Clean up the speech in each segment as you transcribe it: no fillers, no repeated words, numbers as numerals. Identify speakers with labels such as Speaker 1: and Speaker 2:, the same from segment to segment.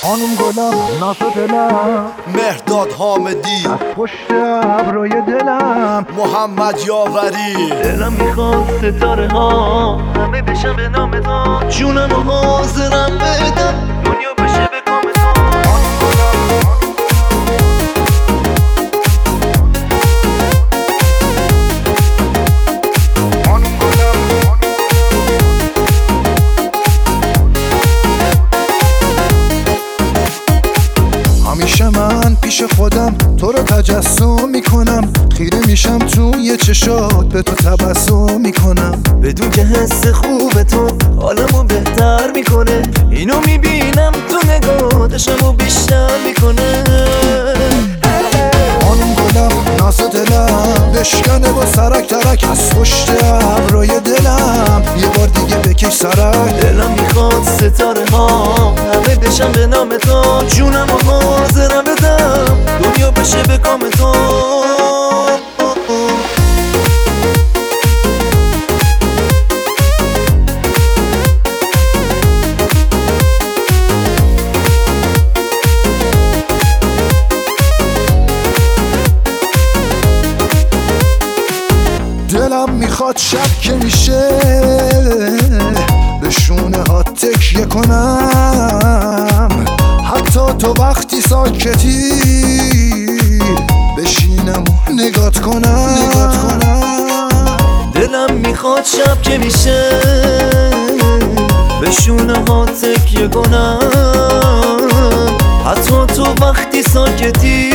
Speaker 1: خانم گلم ناز دلم
Speaker 2: مهرداد حامدی
Speaker 1: از پشت ابروی دلم
Speaker 2: محمد یاوری
Speaker 3: دلم میخواد ستاره ها همه بشن به نام تو جونم و حاضرم بدم دنیا بشه به کام تو
Speaker 1: همیشه من پیش خودم تو رو تجسم میکنم، خیره میشم توی چشات به تو تبسم میکنم،
Speaker 3: بدون که حس خوب تو حالمو بهتر میکنه. اینو میبینم تو نگاه دشمو بیشتر میکنه.
Speaker 1: خانم گلم ناز دلم بشکنه با سرک ترک از پشت ابروی دلم یه بار دیگه بکش سرک.
Speaker 3: دلم میخواد ستاره ها همه بشن به نام تو جونم و حاضرم بدم دنیا بشه به کام تو.
Speaker 1: دلم میخواد شب که میشه به شونه ها تکیه کنم، حتی تو وقتی ساکتی بشینم و نگات کنم.
Speaker 3: دلم میخواد شب که میشه به شونه ها تکیه کنم، حتی تو وقتی ساکتی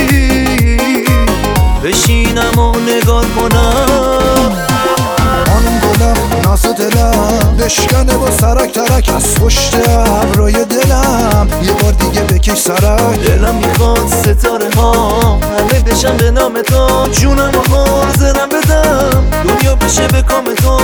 Speaker 3: بشینم و نگات کنم.
Speaker 1: خانم گلم ناز دلم بشکنه با سرک ترک از پشت ابروی دلم یه بار دیگه بکش سرک.
Speaker 3: دلم میخواد ستاره ها همه بشن به نام تو جونم و حاضرم بدم دنیا بشه به کام تو.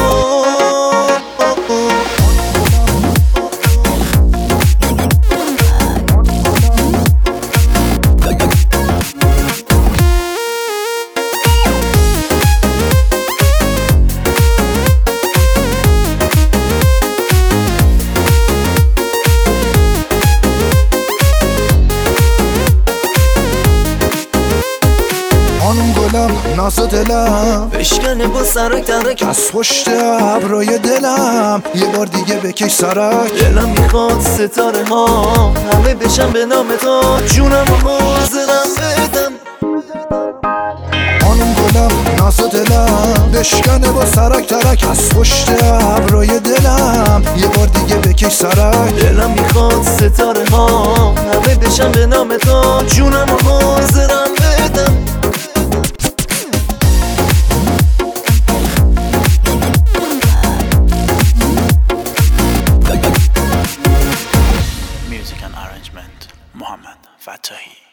Speaker 1: خانم گلم ناز دلم
Speaker 3: بشکنه با سرک ترک
Speaker 1: از پشت ابروی دلم یه بار دیگه بکش سرک.
Speaker 3: دلم میخواد ستاره ها همه بشن به نام تو جونم و حاضرم بدم.
Speaker 1: خانم گلم ناز دلم بشکنه با سرک ترک از پشت ابروی دلم یه بار دیگه بکش سرک.
Speaker 3: دلم میخواد ستاره ها همه بشن به نام تو جونم و حاضرم بدم.
Speaker 4: Music and arrangement, Muhammad Fatahi.